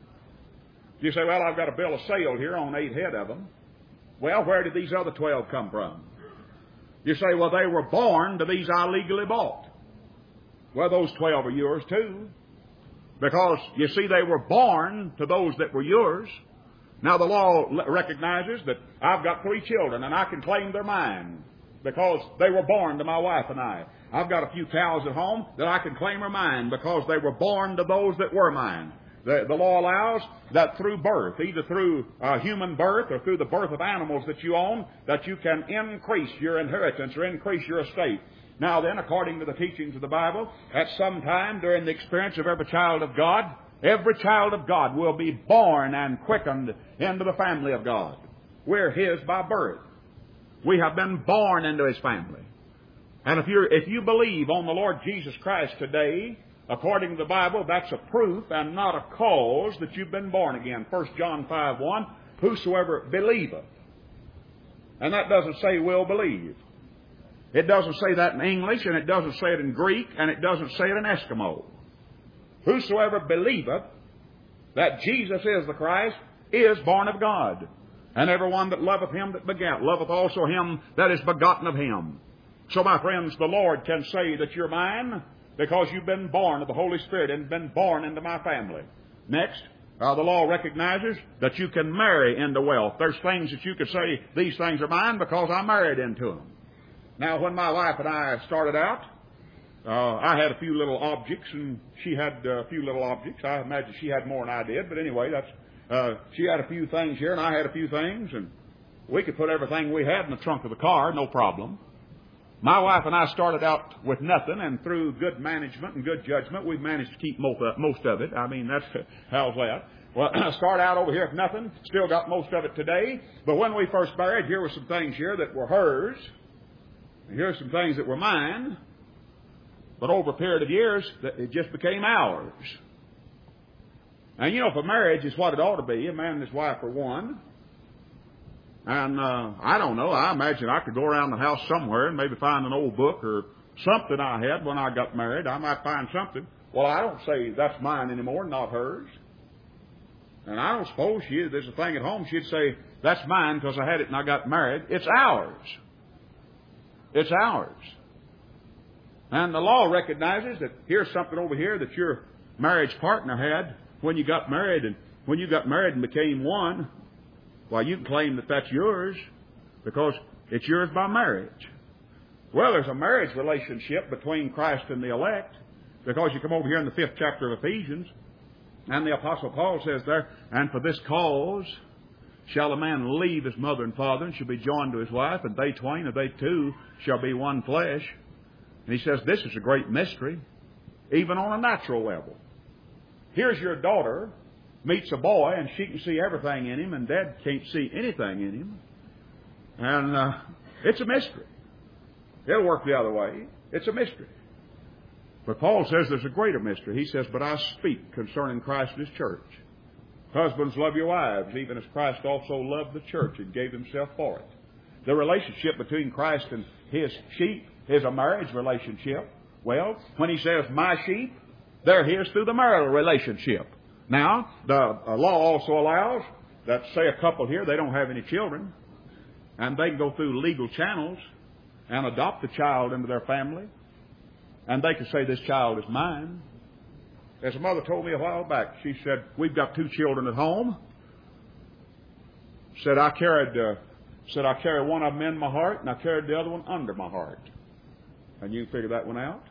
You say, well, I've got a bill of sale here on eight head of them. Well, where did these other twelve come from? You say, well, they were born to these I legally bought. Well, those twelve are yours too. Because, you see, they were born to those that were yours. Now, the law recognizes that I've got three children, and I can claim they're mine because they were born to my wife and I. I've got a few cows at home that I can claim are mine because they were born to those that were mine. The, the law allows that through birth, either through uh, human birth or through the birth of animals that you own, that you can increase your inheritance or increase your estate. Now then, according to the teachings of the Bible, at some time during the experience of every child of God, every child of God will be born and quickened into the family of God. We're His by birth. We have been born into His family. And if, you're, if you believe on the Lord Jesus Christ today, according to the Bible, that's a proof and not a cause that you've been born again. First John five one, whosoever believeth. And that doesn't say will believe. It doesn't say that in English, and it doesn't say it in Greek, and it doesn't say it in Eskimo. Whosoever believeth that Jesus is the Christ is born of God. And everyone that loveth Him that begat, loveth also Him that is begotten of Him. So, my friends, the Lord can say that you're mine because you've been born of the Holy Spirit and been born into my family. Next, uh, the law recognizes that you can marry into wealth. There's things that you could say, these things are mine because I married into them. Now, when my wife and I started out, uh, I had a few little objects, and she had a few little objects. I imagine she had more than I did, but anyway, that's uh, she had a few things here, and I had a few things, and we could put everything we had in the trunk of the car, no problem. My wife and I started out with nothing, and through good management and good judgment, we've managed to keep most of it. I mean, that's how's that. Well, start out over here with nothing. Still got most of it today. But when we first married, here were some things here that were hers. And here's some things that were mine. But over a period of years, it just became ours. And you know, if a marriage is what it ought to be, a man and his wife are one. And uh, I don't know, I imagine I could go around the house somewhere and maybe find an old book or something I had when I got married. I might find something. Well, I don't say that's mine anymore, not hers. And I don't suppose she, there's a thing at home, she'd say, that's mine because I had it and I got married. It's ours. It's ours. And the law recognizes that here's something over here that your marriage partner had when you got married. And when you got married and became one, well, you can claim that that's yours because it's yours by marriage. Well, there's a marriage relationship between Christ and the elect, because you come over here in the fifth chapter of Ephesians, and the Apostle Paul says there, and for this cause shall a man leave his mother and father and shall be joined to his wife, and they twain, and they two shall be one flesh. And he says this is a great mystery, even on a natural level. Here's your daughter meets a boy, and she can see everything in him, and Dad can't see anything in him. And uh, it's a mystery. It'll work the other way. It's a mystery. But Paul says there's a greater mystery. He says, but I speak concerning Christ and His church. Husbands, love your wives, even as Christ also loved the church and gave Himself for it. The relationship between Christ and His sheep is a marriage relationship. Well, when He says, my sheep, they're His through the marital relationship. Now, the uh, law also allows that, say, a couple here, they don't have any children, and they can go through legal channels and adopt the child into their family, and they can say, this child is mine. As a mother told me a while back, she said, we've got two children at home. Said, I carried, uh, said, I carry one of them in my heart, and I carried the other one under my heart. And you figure that one out.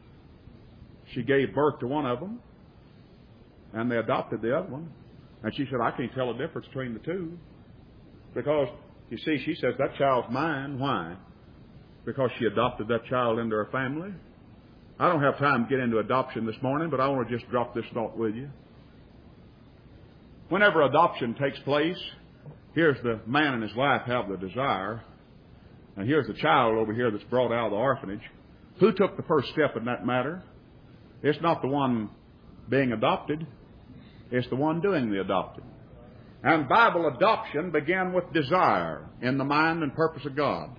She gave birth to one of them, and they adopted the other one. And she said, I can't tell the difference between the two. Because, you see, she says, that child's mine. Why? Because she adopted that child into her family. I don't have time to get into adoption this morning, but I want to just drop this thought with you. Whenever adoption takes place, here's the man and his wife have the desire, and here's the child over here that's brought out of the orphanage. Who took the first step in that matter? It's not the one being adopted. It's the one doing the adopting. And Bible adoption began with desire in the mind and purpose of God.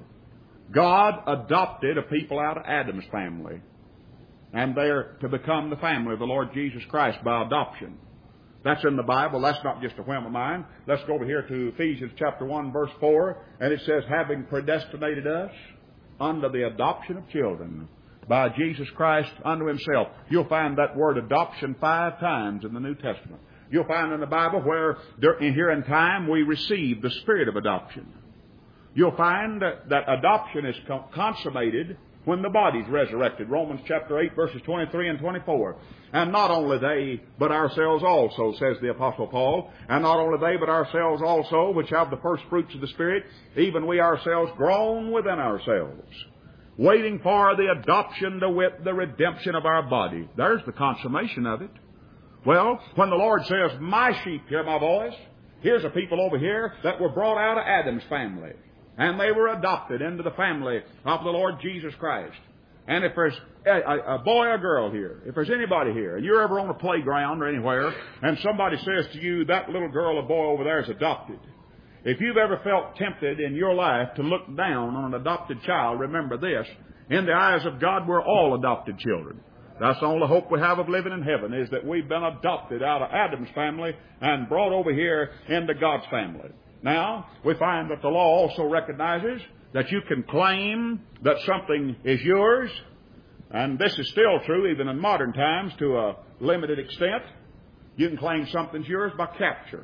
God adopted a people out of Adam's family, and they're to become the family of the Lord Jesus Christ by adoption. That's in the Bible. That's not just a whim of mine. Let's go over here to Ephesians chapter one, verse four, and it says, having predestinated us unto the adoption of children by Jesus Christ unto Himself. You'll find that word adoption five times in the New Testament. You'll find in the Bible where here in time we receive the spirit of adoption. You'll find that, that adoption is consummated when the body's resurrected. Romans chapter eight, verses twenty-three and twenty-four. And not only they, but ourselves also, says the Apostle Paul. And not only they, but ourselves also, which have the first fruits of the Spirit, even we ourselves groan within ourselves, waiting for the adoption, to wit, the redemption of our body. There's the consummation of it. Well, when the Lord says, my sheep hear my voice, here's a people over here that were brought out of Adam's family. And they were adopted into the family of the Lord Jesus Christ. And if there's a, a boy or girl here, if there's anybody here, and you're ever on a playground or anywhere, and somebody says to you, that little girl or boy over there is adopted. If you've ever felt tempted in your life to look down on an adopted child, remember this. In the eyes of God, we're all adopted children. That's the only hope we have of living in heaven, is that we've been adopted out of Adam's family and brought over here into God's family. Now, we find that the law also recognizes that you can claim that something is yours, and this is still true even in modern times to a limited extent. You can claim something's yours by capture.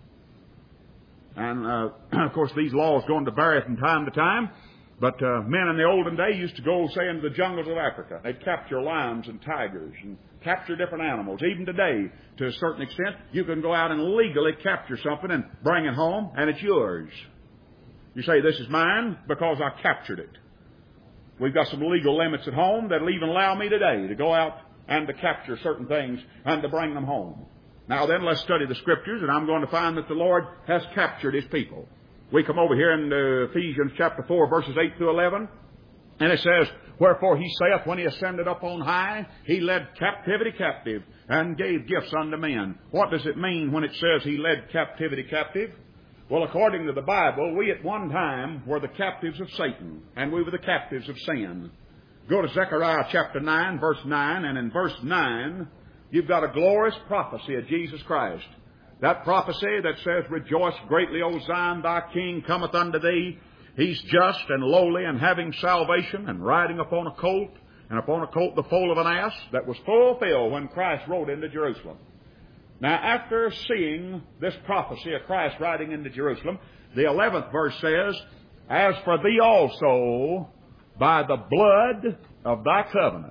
And, uh, of course, these laws go into vary from time to time, but uh, men in the olden day used to go, say, into the jungles of Africa. They'd capture lions and tigers and capture different animals. Even today, to a certain extent, you can go out and legally capture something and bring it home, and it's yours. You say, this is mine because I captured it. We've got some legal limits at home that'll even allow me today to go out and to capture certain things and to bring them home. Now then, let's study the Scriptures, and I'm going to find that the Lord has captured His people. We come over here in uh, Ephesians chapter four, verses eight through eleven, and it says, "Wherefore He saith, when He ascended up on high, He led captivity captive, and gave gifts unto men." What does it mean when it says He led captivity captive? Well, according to the Bible, we at one time were the captives of Satan, and we were the captives of sin. Go to Zechariah chapter nine, verse nine, and in verse nine, you've got a glorious prophecy of Jesus Christ. That prophecy that says, "Rejoice greatly, O Zion, thy King cometh unto thee. He's just and lowly and having salvation, and riding upon a colt, and upon a colt the foal of an ass," that was fulfilled when Christ rode into Jerusalem. Now, after seeing this prophecy of Christ riding into Jerusalem, the eleventh verse says, "As for thee also, by the blood of thy covenant,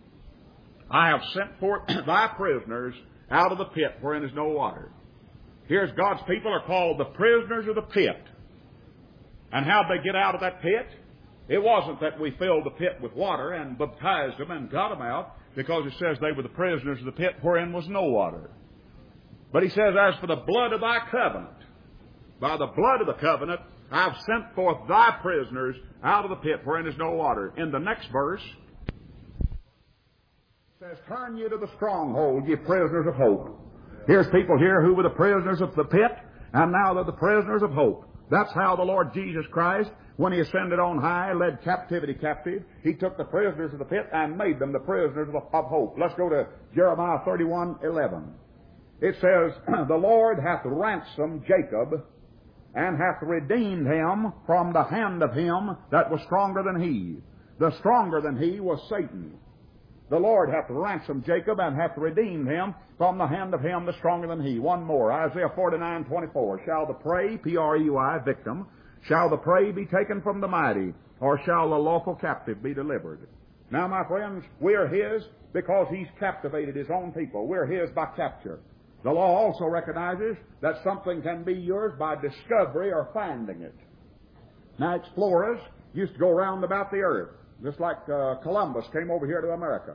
I have sent forth thy prisoners out of the pit wherein is no water." Here's God's people are called the prisoners of the pit. And how'd they get out of that pit? It wasn't that we filled the pit with water and baptized them and got them out, because it says they were the prisoners of the pit wherein was no water. But He says, "As for the blood of thy covenant, by the blood of the covenant, I have sent forth thy prisoners out of the pit wherein is no water." In the next verse, it says, "Turn you to the stronghold, ye prisoners of hope." Here's people here who were the prisoners of the pit, and now they're the prisoners of hope. That's how the Lord Jesus Christ, when He ascended on high, led captivity captive. He took the prisoners of the pit and made them the prisoners of, of hope. Let's go to Jeremiah thirty-one eleven. It says, "The Lord hath ransomed Jacob, and hath redeemed him from the hand of him that was stronger than he." The stronger than he was Satan. The Lord hath ransomed Jacob, and hath redeemed him from the hand of him that's stronger than he. One more, Isaiah forty-nine twenty-four. "Shall the prey," P R E Y, victim, "shall the prey be taken from the mighty, or shall the lawful captive be delivered?" Now, my friends, we are His because He's captivated His own people. We're His by capture. The law also recognizes that something can be yours by discovery or finding it. Now, explorers used to go around about the earth, just like uh, Columbus came over here to America.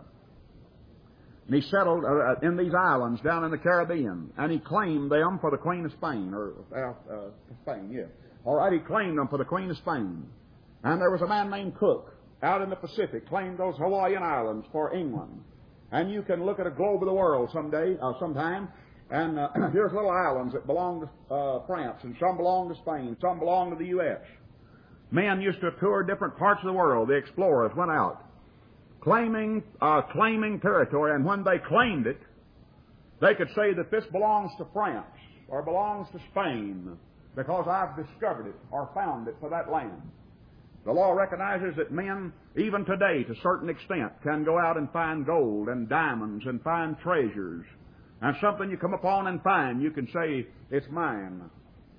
And he settled uh, in these islands down in the Caribbean, and he claimed them for the Queen of Spain, or uh, uh, Spain, yeah. All right, he claimed them for the Queen of Spain. And there was a man named Cook out in the Pacific, claimed those Hawaiian Islands for England. And you can look at a globe of the world someday, uh, sometime, and uh, here's little islands that belong to uh, France, and some belong to Spain, some belong to the U S Men used to tour different parts of the world. The explorers went out, claiming uh, claiming territory, and when they claimed it, they could say that this belongs to France or belongs to Spain because I've discovered it or found it for that land. The law recognizes that men, even today to a certain extent, can go out and find gold and diamonds and find treasures. And something you come upon and find, you can say, "It's mine."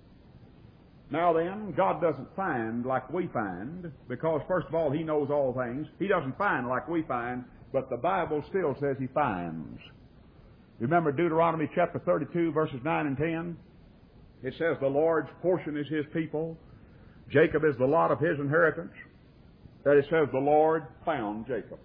Now then, God doesn't find like we find, because first of all, He knows all things. He doesn't find like we find, but the Bible still says He finds. Remember Deuteronomy chapter thirty-two, verses nine and ten? It says, "The Lord's portion is His people. Jacob is the lot of His inheritance." That it says, "The Lord found Jacob."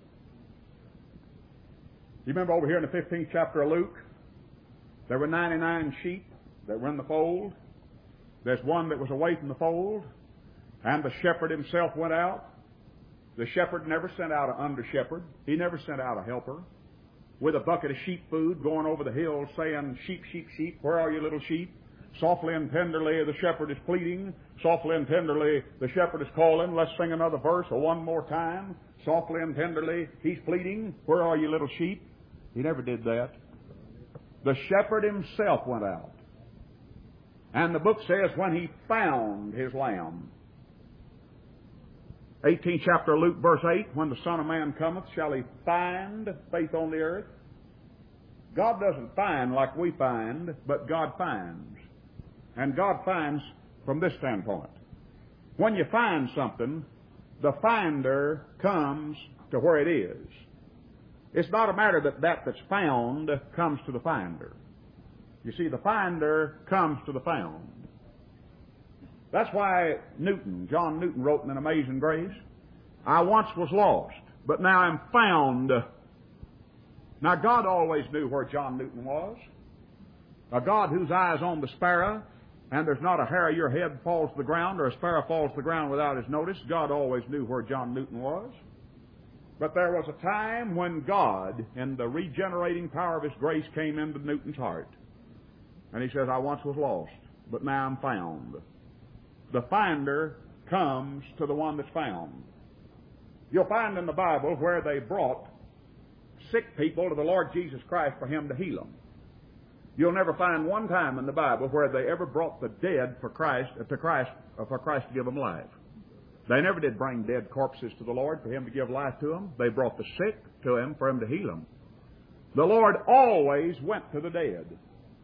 You remember over here in the fifteenth chapter of Luke? There were ninety-nine sheep that were in the fold. There's one that was away from the fold, and the shepherd himself went out. The shepherd never sent out an under-shepherd. He never sent out a helper with a bucket of sheep food going over the hills saying, "Sheep, sheep, sheep, where are you, little sheep?" Softly and tenderly the shepherd is pleading. Softly and tenderly the shepherd is calling. Let's sing another verse or one more time. Softly and tenderly He's pleading, "Where are you, little sheep?" He never did that. The shepherd himself went out. And the book says when He found His lamb. eighteenth chapter of Luke, verse eight, "When the Son of Man cometh, shall He find faith on the earth?" God doesn't find like we find, but God finds. And God finds from this standpoint. When you find something, the finder comes to where it is. It's not a matter that that that's found comes to the finder. You see, the finder comes to the found. That's why Newton, John Newton, wrote in An Amazing Grace, "I once was lost, but now I'm found." Now, God always knew where John Newton was. A God whose eye is on the sparrow, and there's not a hair of your head falls to the ground, or a sparrow falls to the ground without his notice. God always knew where John Newton was. But there was a time when God, in the regenerating power of His grace, came into Newton's heart. And he says, I once was lost, but now I'm found. The finder comes to the one that's found. You'll find in the Bible where they brought sick people to the Lord Jesus Christ for Him to heal them. You'll never find one time in the Bible where they ever brought the dead for Christ to Christ for Christ to give them life. They never did bring dead corpses to the Lord for Him to give life to them. They brought the sick to Him for Him to heal them. The Lord always went to the dead.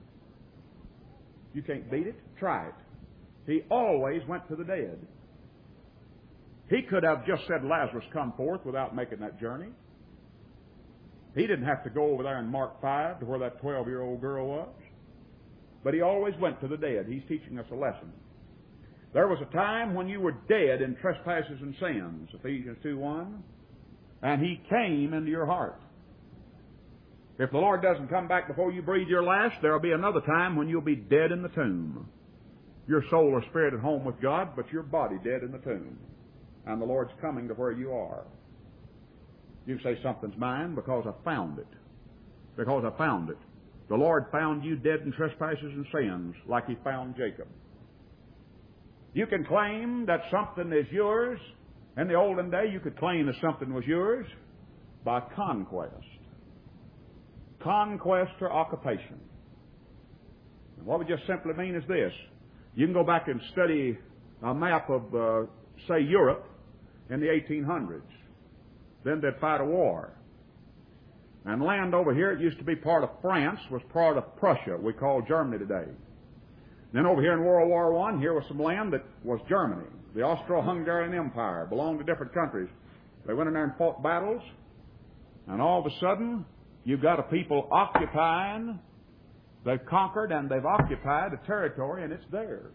You can't beat it. Try it. He always went to the dead. He could have just said, Lazarus, come forth, without making that journey. He didn't have to go over there in Mark five to where that twelve-year-old girl was. But He always went to the dead. He's teaching us a lesson. There was a time when you were dead in trespasses and sins, Ephesians two one, and He came into your heart. If the Lord doesn't come back before you breathe your last, there will be another time when you'll be dead in the tomb. Your soul or spirit at home with God, but your body dead in the tomb. And the Lord's coming to where you are. You say something's mine because I found it. Because I found it. The Lord found you dead in trespasses and sins like He found Jacob. You can claim that something is yours. In the olden day, you could claim that something was yours by conquest. Conquest or occupation. And what we just simply mean is this. You can go back and study a map of, uh, say, Europe in the eighteen hundreds. Then they'd fight a war. And land over here, it used to be part of France, was part of Prussia, we call Germany today. Then over here in World War One, here was some land that was Germany. The Austro-Hungarian Empire belonged to different countries. They went in there and fought battles, and all of a sudden, you've got a people occupying, they've conquered and they've occupied a territory, and it's theirs.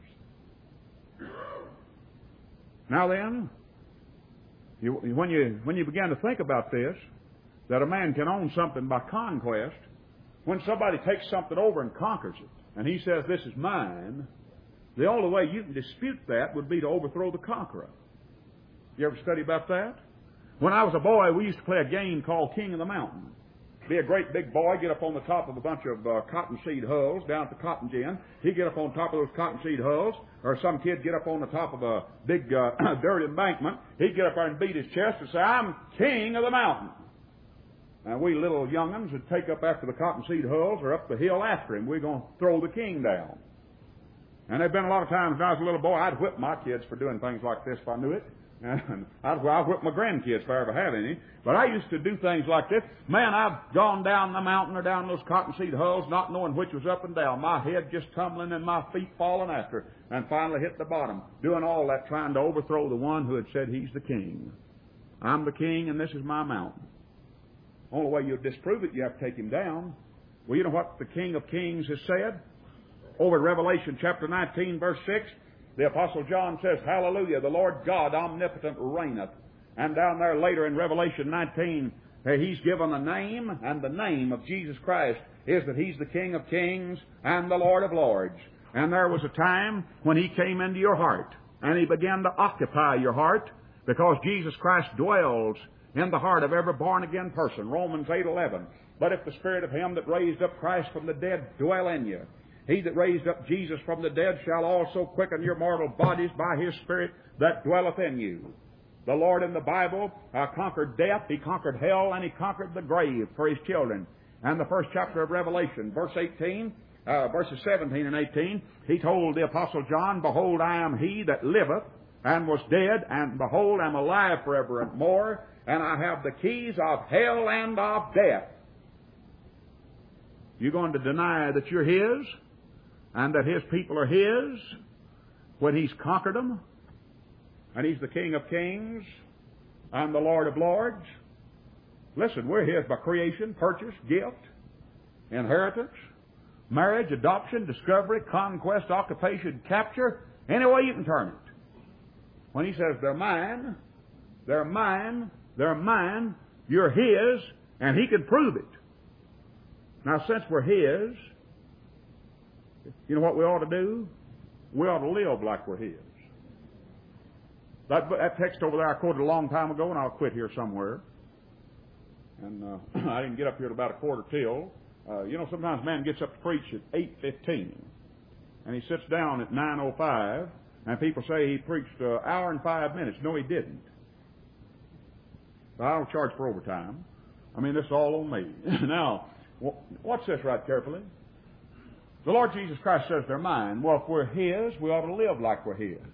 Now then, you, when you when you begin to think about this, that a man can own something by conquest, when somebody takes something over and conquers it, and he says, this is mine, the only way you can dispute that would be to overthrow the conqueror. You ever study about that? When I was a boy, we used to play a game called King of the Mountain. Be a great big boy, get up on the top of a bunch of uh, cottonseed hulls down at the cotton gin. He'd get up on top of those cottonseed hulls, or some kid get up on the top of a big uh, dirt embankment. He'd get up there and beat his chest and say, I'm king of the mountain. And we little young'uns would take up after the cottonseed hulls or up the hill after him. We're going to throw the king down. And there've been a lot of times when I was a little boy, I'd whip my kids for doing things like this if I knew it. And I'd, well, I'd whip my grandkids if I ever had any. But I used to do things like this. Man, I've gone down the mountain or down those cottonseed hulls not knowing which was up and down. My head just tumbling and my feet falling after. And finally hit the bottom. Doing all that trying to overthrow the one who had said he's the king. I'm the king and this is my mountain. Only way you'll disprove it, you have to take him down. Well, you know what the King of Kings has said? Over in Revelation chapter nineteen, verse six, the Apostle John says, Hallelujah, the Lord God omnipotent reigneth. And down there later in Revelation nineteen, he's given a name, and the name of Jesus Christ is that he's the King of Kings and the Lord of Lords. And there was a time when he came into your heart, and he began to occupy your heart, because Jesus Christ dwells in the heart of every born-again person. Romans eight eleven. But if the Spirit of him that raised up Christ from the dead dwell in you, he that raised up Jesus from the dead shall also quicken your mortal bodies by his Spirit that dwelleth in you. The Lord in the Bible uh, conquered death, he conquered hell, and he conquered the grave for his children. And the first chapter of Revelation, verse eighteen, uh, verses seventeen and eighteen, he told the Apostle John, Behold, I am he that liveth and was dead, and behold, I am alive forevermore, and I have the keys of hell and of death. You going to deny that you're his, and that his people are his, when he's conquered them, and he's the King of Kings and the Lord of Lords? Listen, we're his by creation, purchase, gift, inheritance, marriage, adoption, discovery, conquest, occupation, capture, any way you can turn it. When he says, they're mine, they're mine, they're mine, you're his, and he can prove it. Now, since we're his, You know what we ought to do? We ought to live like we're His. That, that text over there I quoted a long time ago, and I'll quit here somewhere. And uh, I didn't get up here at about a quarter till. Uh, you know, sometimes a man gets up to preach at eight fifteen, and he sits down at nine oh five, and people say he preached an hour and five minutes. No, he didn't. But I don't charge for overtime. I mean, this is all on me. Now, watch this right carefully. The Lord Jesus Christ says they're mine. Well, if we're His, we ought to live like we're His.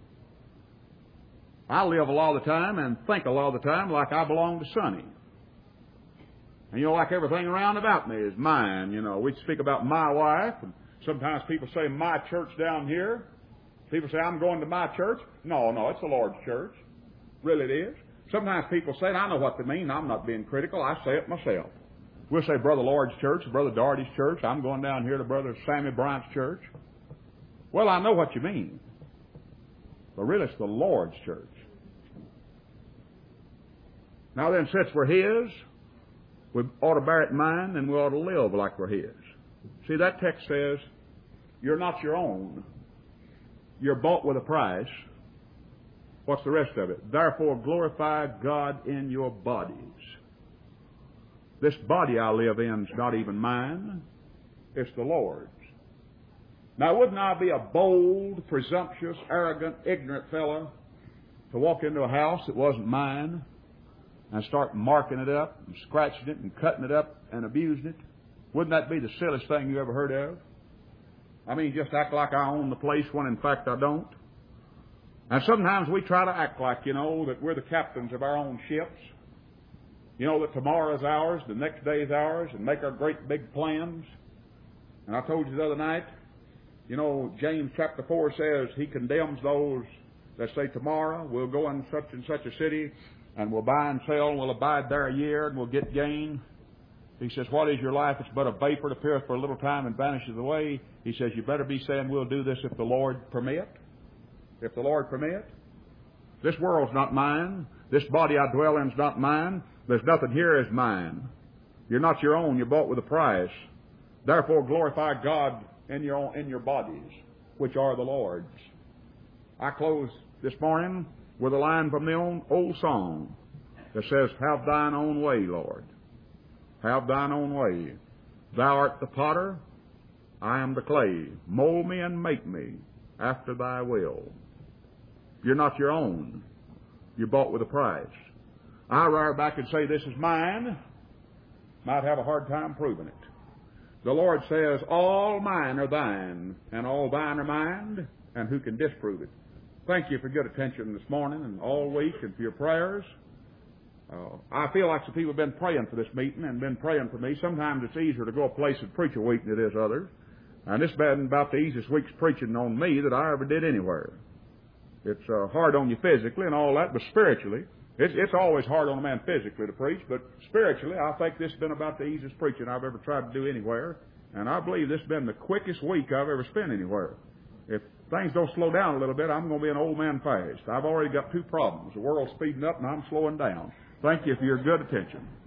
I live a lot of the time and think a lot of the time like I belong to Sonny. And you know, like everything around about me is mine. You know, we speak about my wife, and sometimes people say my church down here. People say I'm going to my church. No, no, it's the Lord's church. Really it is. Sometimes people say, and I know what they mean. I'm not being critical. I say it myself. We'll say Brother Lord's church, Brother Doherty's church. I'm going down here to Brother Sammy Bryant's church. Well, I know what you mean. But really it's the Lord's church. Now then, since we're His, we ought to bear it in mind, and we ought to live like we're His. See, that text says, you're not your own. You're bought with a price. What's the rest of it? Therefore glorify God in your bodies. This body I live in is not even mine. It's the Lord's. Now, wouldn't I be a bold, presumptuous, arrogant, ignorant fellow to walk into a house that wasn't mine and start marking it up and scratching it and cutting it up and abusing it? Wouldn't that be the silliest thing you ever heard of? I mean, just act like I own the place when in fact I don't. And sometimes we try to act like, you know, that we're the captains of our own ships. You know, that tomorrow's ours, the next day's ours, and make our great big plans. And I told you the other night, you know, James chapter four says He condemns those that say tomorrow we'll go in such and such a city and we'll buy and sell and we'll abide there a year and we'll get gain. He says, what is your life? It's but a vapor that appeareth for a little time and vanishes away. He says, you better be saying we'll do this if the Lord permit. If the Lord permit. This world's not mine. This body I dwell in is not mine. There's nothing here is mine. You're not your own. You're bought with a price. Therefore glorify God in your own, in your bodies, which are the Lord's. I close this morning with a line from the old, old song that says, have thine own way, Lord. Have thine own way. Thou art the potter, I am the clay. Mold me and make me after thy will. You're not your own. You're bought with a price. I rear back and say, this is mine. Might have a hard time proving it. The Lord says, all mine are thine, and all thine are mine, and who can disprove it? Thank you for good attention this morning and all week and for your prayers. Uh, I feel like some people have been praying for this meeting and been praying for me. Sometimes it's easier to go a place and preach a week than it is others. And this has been about the easiest week's preaching on me that I ever did anywhere. It's uh, hard on you physically and all that, but spiritually, it's, it's always hard on a man physically to preach, but spiritually, I think this has been about the easiest preaching I've ever tried to do anywhere. And I believe this has been the quickest week I've ever spent anywhere. If things don't slow down a little bit, I'm going to be an old man fast. I've already got two problems. The world's speeding up and I'm slowing down. Thank you for your good attention.